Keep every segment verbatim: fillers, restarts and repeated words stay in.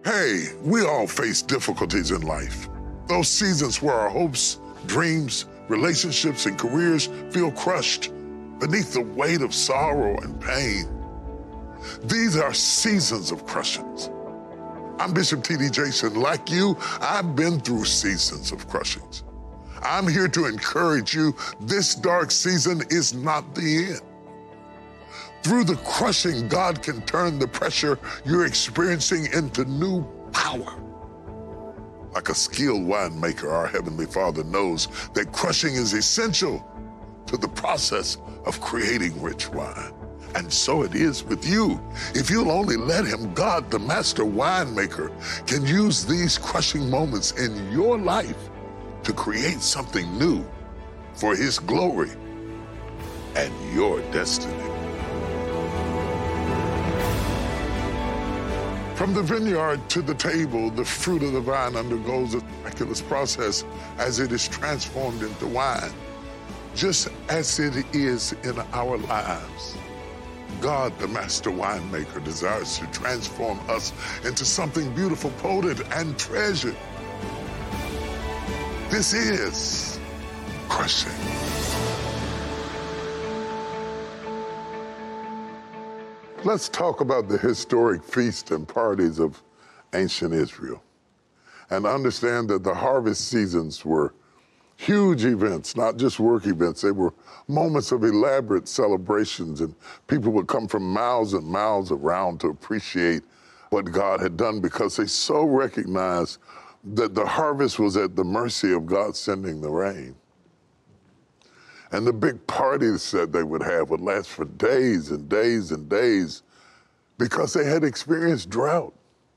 Hey, we all face difficulties in life. Those seasons where our hopes, dreams, relationships, and careers feel crushed beneath the weight of sorrow and pain. These are seasons of crushings. I'm Bishop T D Jakes. Like you, I've been through seasons of crushings. I'm here to encourage you, this dark season is not the end. Through the crushing, God can turn the pressure you're experiencing into new power. Like a skilled winemaker, our Heavenly Father knows that crushing is essential to the process of creating rich wine. And so it is with you. If you'll only let Him, God, the master winemaker, can use these crushing moments in your life to create something new for His glory and your destiny. From the vineyard to the table, the fruit of the vine undergoes a miraculous process as it is transformed into wine. Just as it is in our lives, God, the master winemaker, desires to transform us into something beautiful, potent, and treasured. This is crushing. Let's talk about the historic feasts and parties of ancient Israel and understand that the harvest seasons were huge events, not just work events. They were moments of elaborate celebrations, and people would come from miles and miles around to appreciate what God had done because they so recognized that the harvest was at the mercy of God sending the rain. And the big parties that they would have would last for days and days and days because they had experienced drought.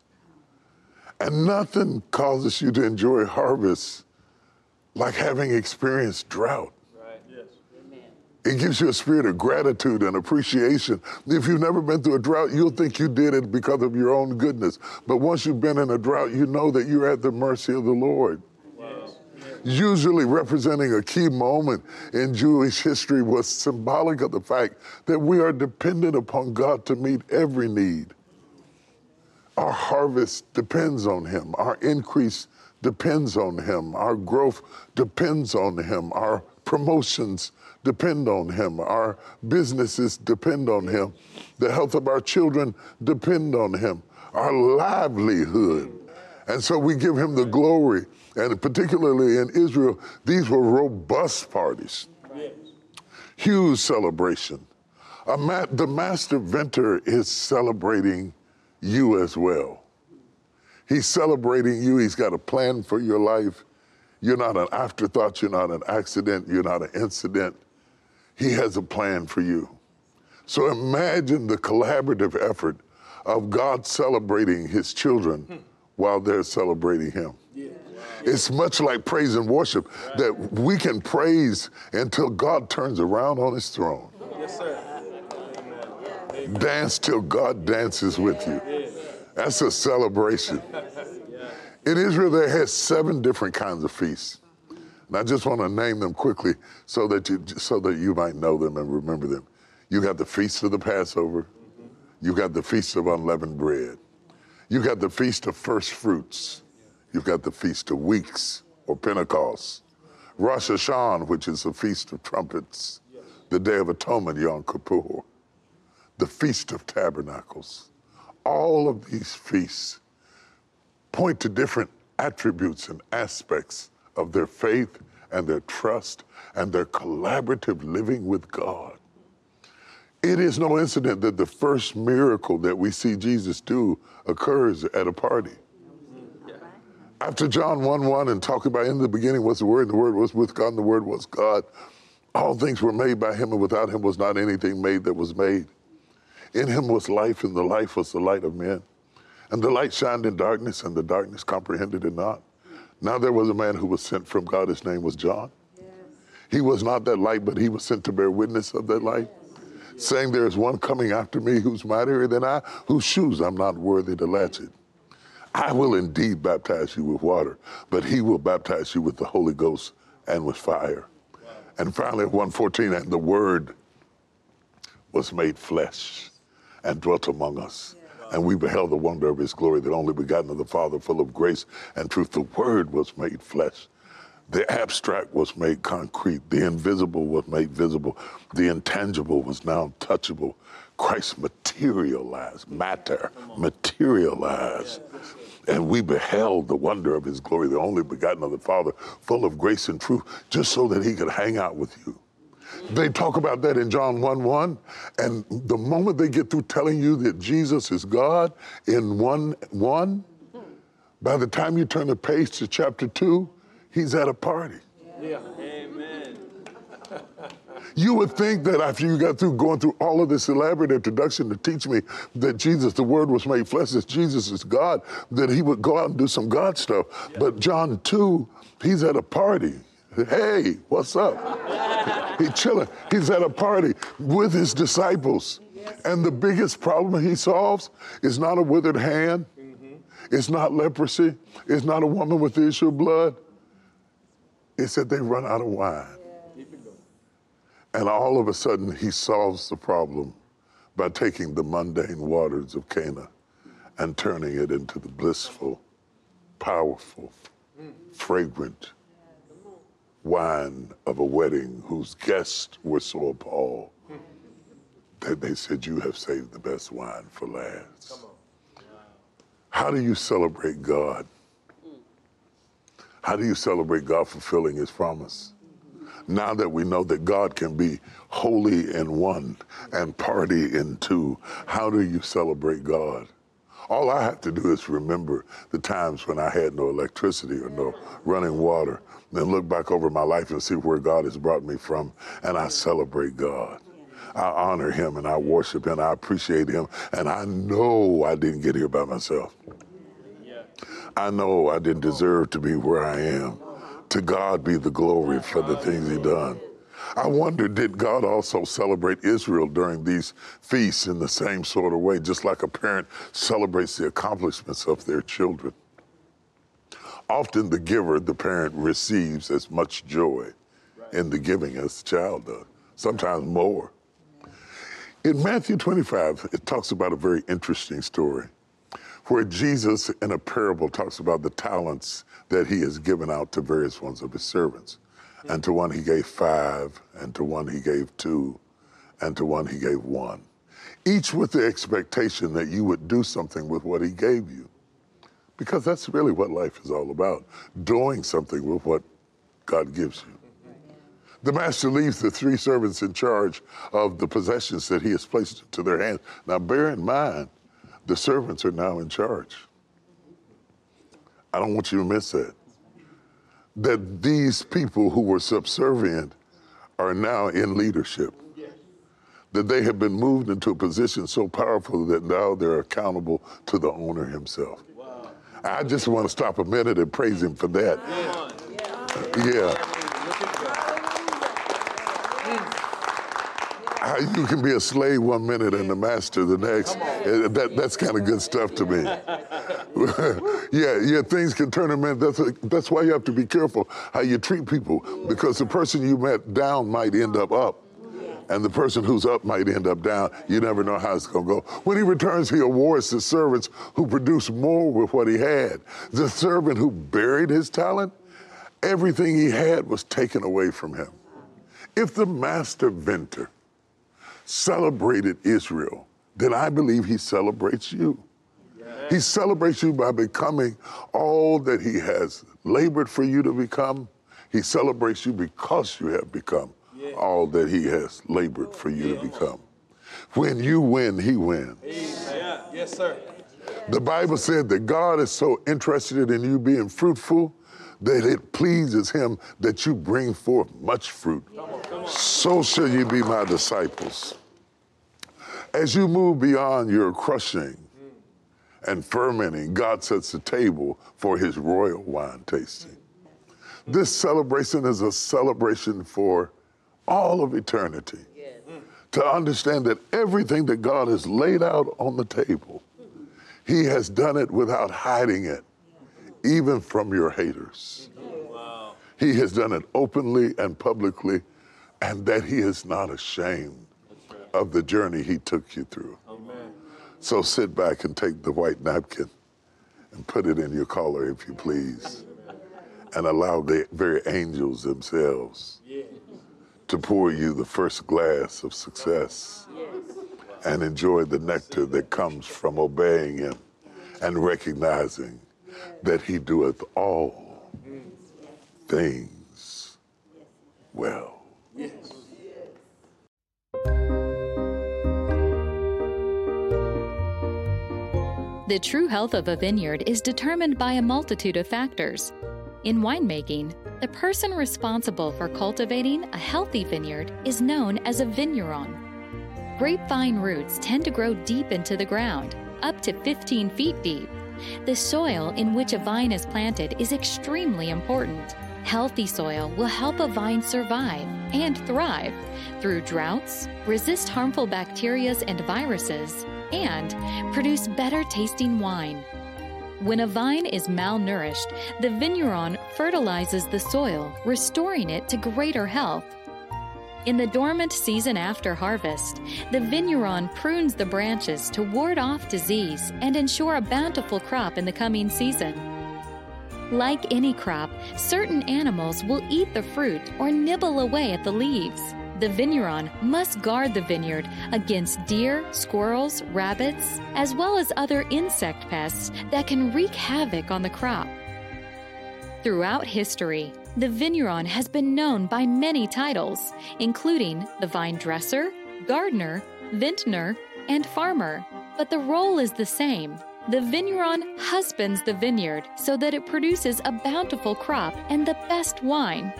And nothing causes you to enjoy harvest like having experienced drought. Right. Yes. Amen. It gives you a spirit of gratitude and appreciation. If you've never been through a drought, you'll think you did it because of your own goodness. But once you've been in a drought, you know that you're at the mercy of the Lord. Usually representing a key moment in Jewish history was symbolic of the fact that we are dependent upon God to meet every need. Our harvest depends on Him. Our increase depends on Him. Our growth depends on Him. Our promotions depend on Him. Our businesses depend on Him. The health of our children depend on Him. Our livelihood. And so we give Him the glory. And particularly in Israel, these were robust parties. Right. Huge celebration. A ma- the master vintner is celebrating you as well. He's celebrating you. He's got a plan for your life. You're not an afterthought. You're not an accident. You're not an incident. He has a plan for you. So imagine the collaborative effort of God celebrating His children hmm. while they're celebrating Him. Yeah. It's much like praise and worship, that we can praise until God turns around on His throne. Yes, sir. Amen. Dance till God dances with you. That's a celebration. In Israel, they had seven different kinds of feasts. And I just want to name them quickly so that you so that you might know them and remember them. You got the Feast of the Passover. You got the Feast of Unleavened Bread. You got the Feast of First Fruits. You've got the Feast of Weeks, or Pentecost. Rosh Hashanah, which is the Feast of Trumpets. The Day of Atonement, Yom Kippur. The Feast of Tabernacles. All of these feasts point to different attributes and aspects of their faith and their trust and their collaborative living with God. It is no incident that the first miracle that we see Jesus do occurs at a party. After John one one and talking about in the beginning was the Word, and the Word was with God, and the Word was God. All things were made by Him, and without Him was not anything made that was made. In Him was life, and the life was the light of men. And the light shined in darkness, and the darkness comprehended it not. Now there was a man who was sent from God. His name was John. Yes. He was not that light, but he was sent to bear witness of that light, yes. saying, there is one coming after me who's mightier than I, whose shoes I'm not worthy to latch it. I will indeed baptize you with water, but He will baptize you with the Holy Ghost and with fire. Wow. And finally, at one fourteen, and the Word was made flesh and dwelt among us. Yeah. And we beheld the wonder of his glory, the only begotten of the Father, full of grace and truth. The Word was made flesh. The abstract was made concrete. The invisible was made visible. The intangible was now touchable. Christ materialized, matter materialized. And we beheld the wonder of his glory, the only begotten of the Father, full of grace and truth, just so that he could hang out with you. They talk about that in John one one, and the moment they get through telling you that Jesus is God in one one, by the time you turn the page to chapter two, he's at a party. Yeah. Amen. You would think that after you got through going through all of this elaborate introduction to teach me that Jesus, the Word was made flesh, that Jesus is God, that he would go out and do some God stuff. Yeah. But John two, he's at a party. Hey, what's up? He's chilling. He's at a party with his disciples. And the biggest problem he solves is not a withered hand. Mm-hmm. It's not leprosy. It's not a woman with the issue of blood. It's that they run out of wine. Yeah. And all of a sudden, he solves the problem by taking the mundane waters of Cana and turning it into the blissful, powerful, mm. fragrant wine of a wedding whose guests were so appalled that they said, you have saved the best wine for last. Come on. Wow. How do you celebrate God? How do you celebrate God fulfilling his promise? Now that we know that God can be holy in one and party in two, how do you celebrate God? All I have to do is remember the times when I had no electricity or no running water, then look back over my life and see where God has brought me from, and I celebrate God. I honor him and I worship him, I appreciate him, and I know I didn't get here by myself. I know I didn't deserve to be where I am. To God be the glory for the things he done. I wonder, did God also celebrate Israel during these feasts in the same sort of way, just like a parent celebrates the accomplishments of their children? Often the giver, the parent, receives as much joy in the giving as the child does, sometimes more. In Matthew twenty-five, it talks about a very interesting story where Jesus, in a parable, talks about the talents that he has given out to various ones of his servants. And to one he gave five, and to one he gave two, and to one he gave one. Each with the expectation that you would do something with what he gave you. Because that's really what life is all about, doing something with what God gives you. The master leaves the three servants in charge of the possessions that he has placed into their hands. Now bear in mind, the servants are now in charge. I don't want you to miss that. That these people who were subservient are now in leadership. That they have been moved into a position so powerful that now they're accountable to the owner himself. Wow. I just want to stop a minute and praise him for that. Yeah. yeah. How you can be a slave one minute and the master the next. That, that's kind of good stuff to me. yeah, yeah, things can turn a minute. That's, a, that's why you have to be careful how you treat people, because the person you met down might end up up. And the person who's up might end up down. You never know how it's going to go. When he returns, he awards the servants who produced more with what he had. The servant who buried his talent, everything he had was taken away from him. If the master venter celebrated Israel, then I believe he celebrates you. Yeah. He celebrates you by becoming all that he has labored for you to become. He celebrates you because you have become yeah. all that he has labored for you yeah. to become. When you win, he wins. Yeah. Yes, sir. The Bible said that God is so interested in you being fruitful that it pleases him that you bring forth much fruit. Come on, come on. So shall you be my disciples. As you move beyond your crushing and fermenting, God sets the table for his royal wine tasting. This celebration is a celebration for all of eternity. Yes. To understand that everything that God has laid out on the table, he has done it without hiding it, even from your haters. Wow. He has done it openly and publicly, and that he is not ashamed of the journey he took you through. Amen. So sit back and take the white napkin and put it in your collar, if you please, and allow the very angels themselves to pour you the first glass of success and enjoy the nectar that comes from obeying him and recognizing that he doeth all things well. The true health of a vineyard is determined by a multitude of factors. In winemaking, the person responsible for cultivating a healthy vineyard is known as a vigneron. Grapevine roots tend to grow deep into the ground, up to fifteen feet deep. The soil in which a vine is planted is extremely important. Healthy soil will help a vine survive and thrive through droughts, resist harmful bacteria and viruses, and produce better tasting wine. When a vine is malnourished, the vigneron fertilizes the soil, restoring it to greater health. In the dormant season after harvest, the vigneron prunes the branches to ward off disease and ensure a bountiful crop in the coming season. Like any crop, certain animals will eat the fruit or nibble away at the leaves. The vigneron must guard the vineyard against deer, squirrels, rabbits, as well as other insect pests that can wreak havoc on the crop. Throughout history, the vigneron has been known by many titles, including the vine dresser, gardener, vintner, and farmer. But the role is the same. The vigneron husbands the vineyard so that it produces a bountiful crop and the best wine.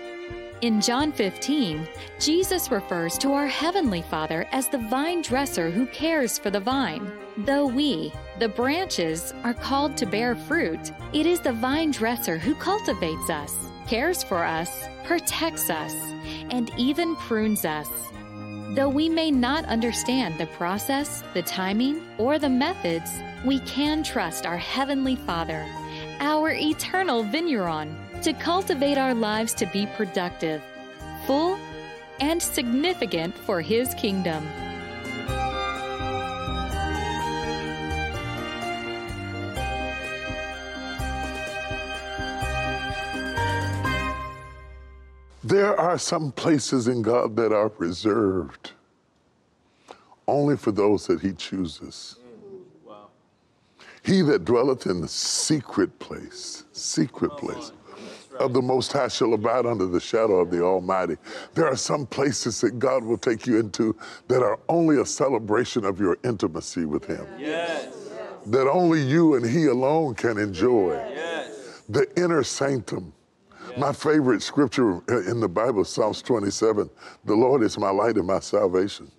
In John fifteen, Jesus refers to our Heavenly Father as the vine dresser who cares for the vine. Though we, the branches, are called to bear fruit, it is the vine dresser who cultivates us, cares for us, protects us, and even prunes us. Though we may not understand the process, the timing, or the methods, we can trust our Heavenly Father, our eternal vigneron, to cultivate our lives to be productive, full, and significant for His kingdom. There are some places in God that are reserved only for those that He chooses. Wow. He that dwelleth in the secret place, secret place of the Most High shall abide under the shadow of the Almighty. There are some places that God will take you into that are only a celebration of your intimacy with Him. Yes. That only you and He alone can enjoy. Yes. The inner sanctum. My favorite scripture in the Bible, Psalms twenty-seven, the Lord is my light and my salvation.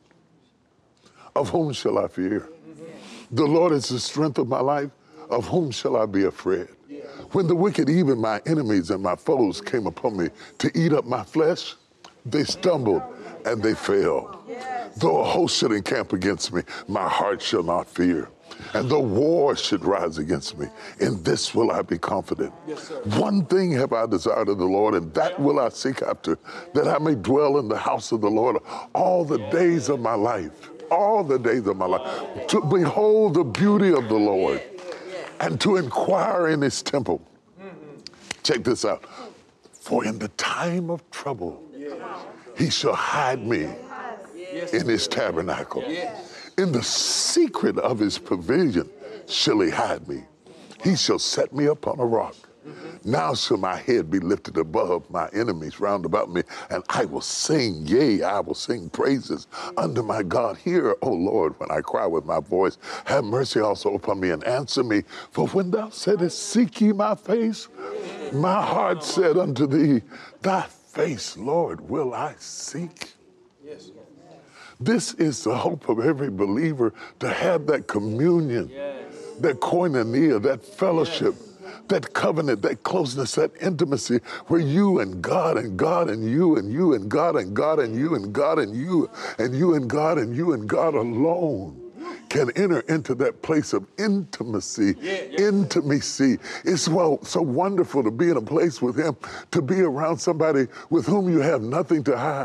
Of whom shall I fear? The Lord is the strength of my life. Of whom shall I be afraid? When the wicked, even my enemies and my foes, came upon me to eat up my flesh, they stumbled and they fell. Though a host should encamp against me, my heart shall not fear. And though war should rise against me, in this will I be confident. Yes, One thing have I desired of the Lord, and that will I seek after, that I may dwell in the house of the Lord all the days of my life, all the days of my life, to behold the beauty of the Lord and to inquire in His temple. Check this out. For in the time of trouble, He shall hide me in His tabernacle. In the secret of His pavilion shall He hide me. He shall set me upon a rock. Now shall my head be lifted above my enemies round about me, and I will sing, yea, I will sing praises unto my God. Hear, O Lord, when I cry with my voice. Have mercy also upon me and answer me. For when thou saidest, seek ye my face, my heart said unto thee, thy face, Lord, will I seek. Yes. This is the hope of every believer, to have that communion, Yes. that koinonia, that fellowship, yes. That covenant, that closeness, that intimacy, where you and God and God and you and you and God and God and you and God and you and you and God and you and God alone can enter into that place of intimacy, Yeah, yeah. intimacy. It's well, so wonderful to be in a place with Him, to be around somebody with whom you have nothing to hide.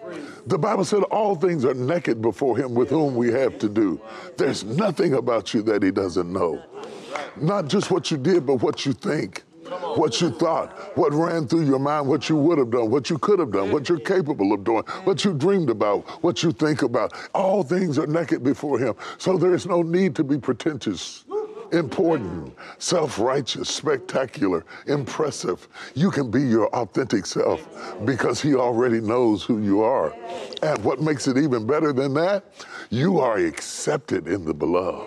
The Bible said all things are naked before him with whom we have to do. There's nothing about you that he doesn't know. Not just what you did, but what you think, what you thought, what ran through your mind, what you would have done, what you could have done, what you're capable of doing, what you dreamed about, what you think about. All things are naked before him. So there is no need to be pretentious, important, self-righteous, spectacular, impressive. You can be your authentic self because he already knows who you are. And what makes it even better than that, you are accepted in the beloved.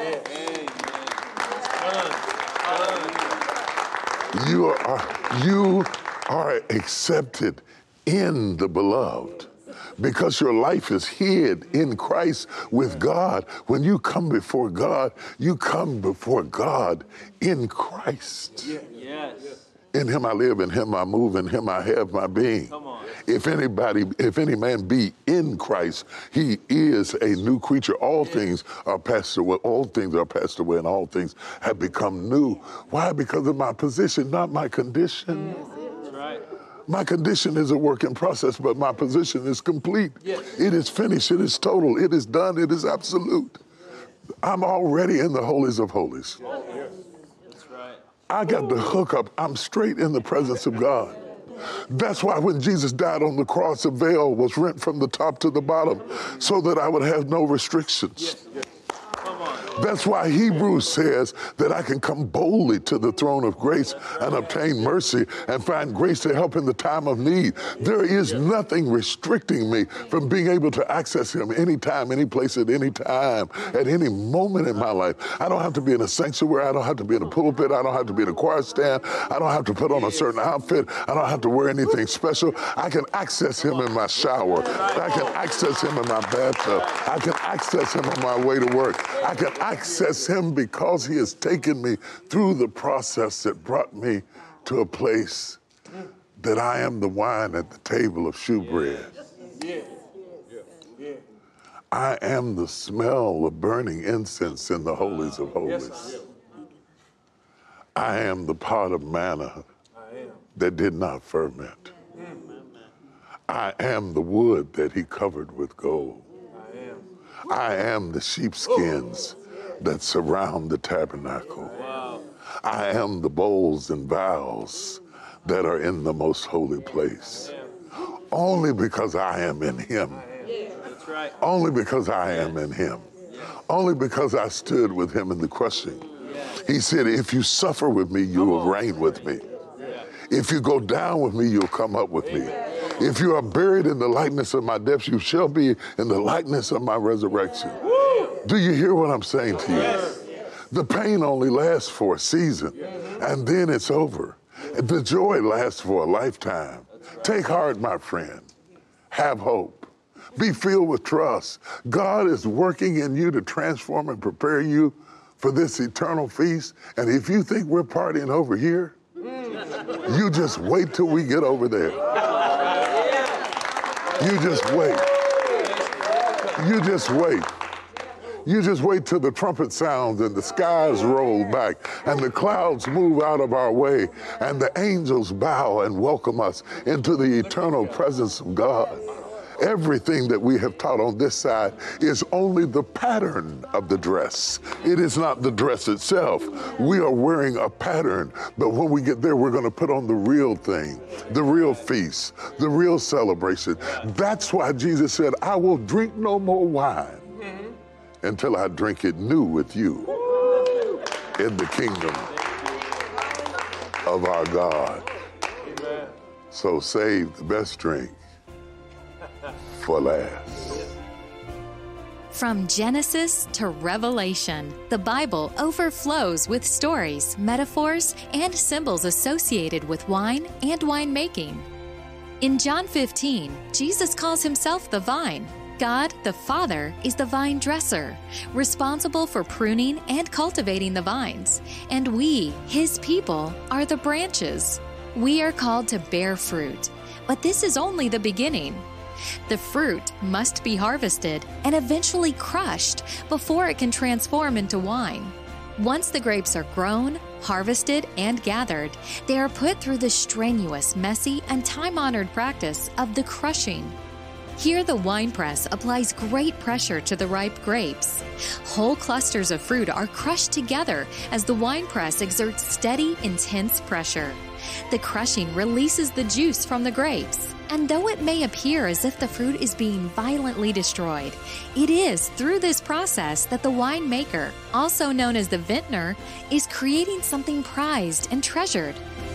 You are, you are accepted in the beloved because your life is hid in Christ with God. When you come before God, you come before God in Christ. Yes. In him I live, in him I move, in him I have my being. Come on. If anybody, if any man be in Christ, he is a new creature. All things are passed away, all things are passed away, and all things have become new. Why? Because of my position, not my condition. That's right. My condition is a work in process, but my position is complete. Yes. It is finished, it is total, it is done, it is absolute. I'm already in the holies of holies. That's right. I got the hookup. I'm straight in the presence of God. That's why when Jesus died on the cross, a veil was rent from the top to the bottom so that I would have no restrictions. That's why Hebrews says that I can come boldly to the throne of grace and obtain mercy and find grace to help in the time of need. There is nothing restricting me from being able to access him anytime, any place, at any time, at any moment in my life. I don't have to be in a sanctuary. I don't have to be in a pulpit. I don't have to be in a choir stand. I don't have to put on a certain outfit. I don't have to wear anything special. I can access him in my shower. I can access him in my bathtub. I can access him on my way to work. I can access him because he has taken me through the process that brought me to a place that I am the wine at the table of shewbread. Yeah. Yeah. I am the smell of burning incense in the holies of holies. I am the pot of manna that did not ferment. I am the wood that he covered with gold. I am the sheepskins that surround the tabernacle. Wow. I am the bowls and vials that are in the most holy place. Only because I am in him. That's right. Only because I am in him. Only because I stood with him in the crushing. He said, if you suffer with me, you will reign with me. If you go down with me, you'll come up with me. If you are buried in the likeness of my death, you shall be in the likeness of my resurrection. Do you hear what I'm saying to you? The pain only lasts for a season, and then it's over. The joy lasts for a lifetime. Take heart, my friend. Have hope. Be filled with trust. God is working in you to transform and prepare you for this eternal feast. And if you think we're partying over here, you just wait till we get over there. You just wait. You just wait. You just wait till the trumpet sounds and the skies roll back and the clouds move out of our way and the angels bow and welcome us into the eternal presence of God. Everything that we have taught on this side is only the pattern of the dress. It is not the dress itself. We are wearing a pattern, but when we get there, we're going to put on the real thing, the real feast, the real celebration. That's why Jesus said, I will drink no more wine until I drink it new with you in the kingdom of our God. So save the best drink for last. From Genesis to Revelation, the Bible overflows with stories, metaphors, and symbols associated with wine and winemaking. In John fifteen, Jesus calls himself the vine. God, the Father, is the vine dresser, responsible for pruning and cultivating the vines, and we, his people, are the branches. We are called to bear fruit, but this is only the beginning. The fruit must be harvested and eventually crushed before it can transform into wine. Once the grapes are grown, harvested, and gathered, they are put through the strenuous, messy, and time-honored practice of the crushing. Here, the wine press applies great pressure to the ripe grapes. Whole clusters of fruit are crushed together as the wine press exerts steady, intense pressure. The crushing releases the juice from the grapes. And though it may appear as if the fruit is being violently destroyed, it is through this process that the winemaker, also known as the vintner, is creating something prized and treasured.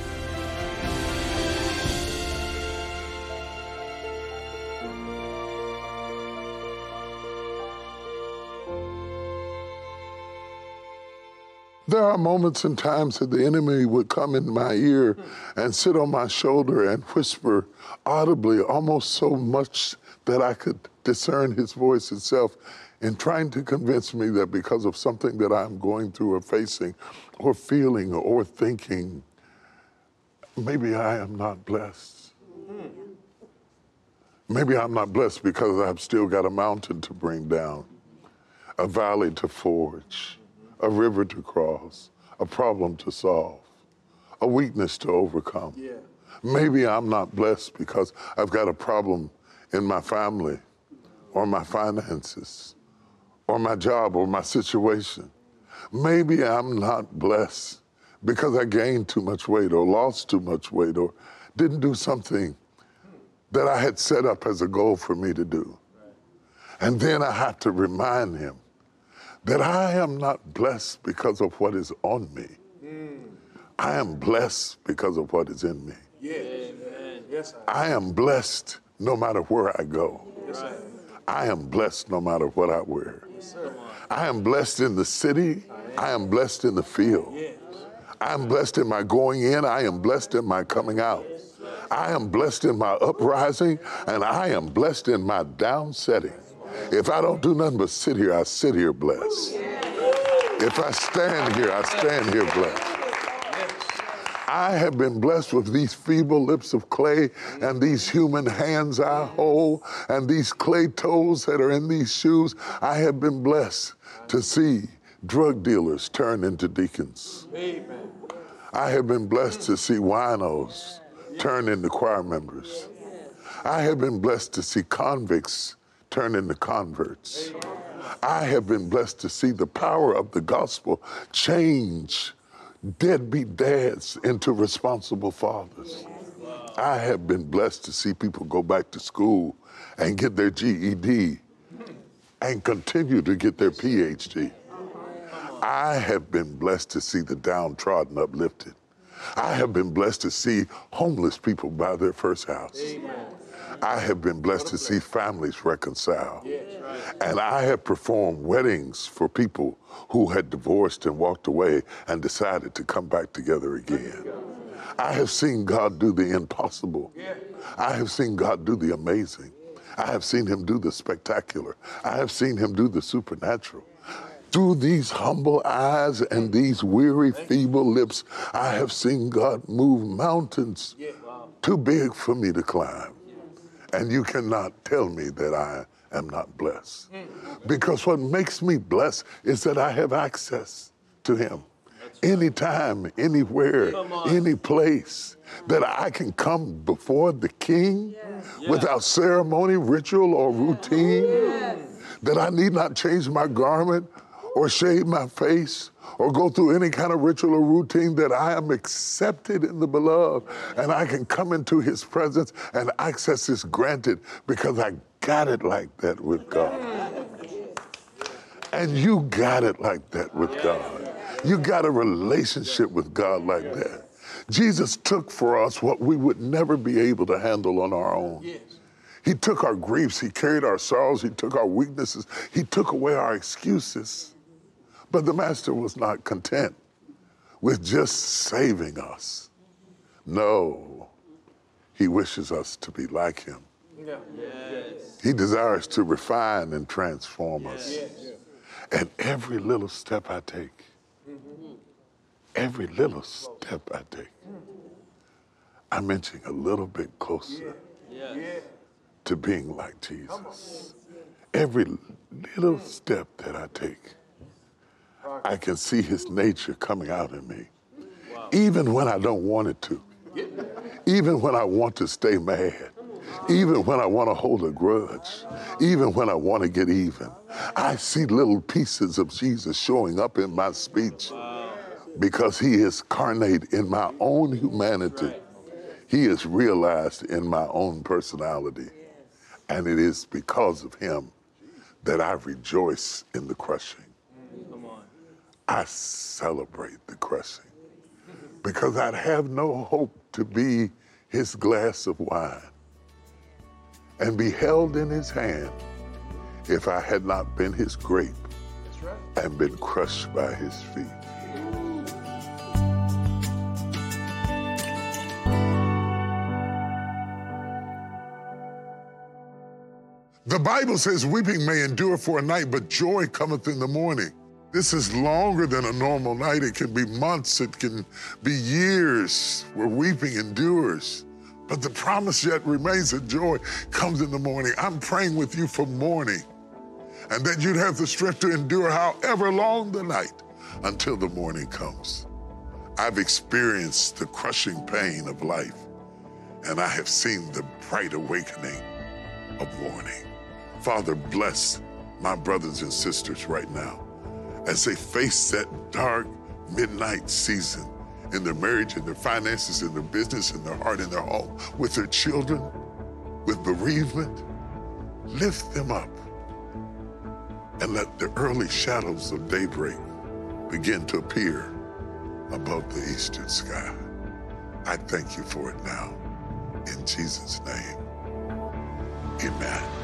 There are moments and times that the enemy would come in my ear and sit on my shoulder and whisper audibly, almost so much that I could discern his voice itself, in trying to convince me that because of something that I'm going through or facing or feeling or thinking, maybe I am not blessed. Maybe I'm not blessed because I've still got a mountain to bring down, a valley to forge, a river to cross, a problem to solve, a weakness to overcome. Yeah. Maybe I'm not blessed because I've got a problem in my family or my finances or my job or my situation. Maybe I'm not blessed because I gained too much weight or lost too much weight or didn't do something that I had set up as a goal for me to do. And then I have to remind him that I am not blessed because of what is on me. Mm. I am blessed because of what is in me. Yeah. Amen. Yes, I am blessed no matter where I go. Yes, I am blessed no matter what I wear. Yes, I am blessed in the city. I am blessed in the field. Yes. I am blessed in my going in. I am blessed in my coming out. I am blessed in my uprising, and I am blessed in my downsetting. If I don't do nothing but sit here, I sit here blessed. If I stand here, I stand here blessed. I have been blessed with these feeble lips of clay and these human hands I hold and these clay toes that are in these shoes. I have been blessed to see drug dealers turn into deacons. I have been blessed to see winos turn into choir members. I have been blessed to see convicts turn into converts. I have been blessed to see the power of the gospel change deadbeat dads into responsible fathers. I have been blessed to see people go back to school and get their G E D and continue to get their P H D. I have been blessed to see the downtrodden uplifted. I have been blessed to see homeless people buy their first house. Amen. I have been blessed to see families reconcile. Yes, right. And I have performed weddings for people who had divorced and walked away and decided to come back together again. I have seen God do the impossible. I have seen God do the amazing. I have seen him do the spectacular. I have seen him do the supernatural. Through these humble eyes and these weary, feeble lips, I have seen God move mountains too big for me to climb. And you cannot tell me that I am not blessed. Because what makes me blessed is that I have access to him. Anytime, anywhere, any place, that I can come before the King yes. without ceremony, ritual, or routine, yes. that I need not change my garment or shave my face or go through any kind of ritual or routine, that I am accepted in the beloved and I can come into his presence and access is granted because I got it like that with God. And you got it like that with God. You got a relationship with God like that. Jesus took for us what we would never be able to handle on our own. He took our griefs, he carried our sorrows, he took our weaknesses, he took away our excuses. But the master was not content with just saving us. No, he wishes us to be like him. Yeah. Yes. He desires to refine and transform yes. us. Yes. And every little step I take, mm-hmm. every little step I take, I'm inching a little bit closer yeah. Yeah. to being like Jesus. Every little step that I take, I can see his nature coming out in me. Wow. Even when I don't want it to. Even when I want to stay mad. Even when I want to hold a grudge, even when I want to get even, I see little pieces of Jesus showing up in my speech because he is carnate in my own humanity. He is realized in my own personality. And it is because of him that I rejoice in the crushing. I celebrate the crushing because I'd have no hope to be his glass of wine and be held in his hand if I had not been his grape and been crushed by his feet. The Bible says weeping may endure for a night, but joy cometh in the morning. This is longer than a normal night. It can be months, it can be years where weeping endures. But the promise yet remains that joy comes in the morning. I'm praying with you for morning, and that you'd have the strength to endure however long the night until the morning comes. I've experienced the crushing pain of life, and I have seen the bright awakening of morning. Father, bless my brothers and sisters right now as they face that dark midnight season in their marriage, in their finances, in their business, in their heart, in their home, with their children, with bereavement. Lift them up and let the early shadows of daybreak begin to appear above the eastern sky. I thank you for it now. In Jesus' name, amen.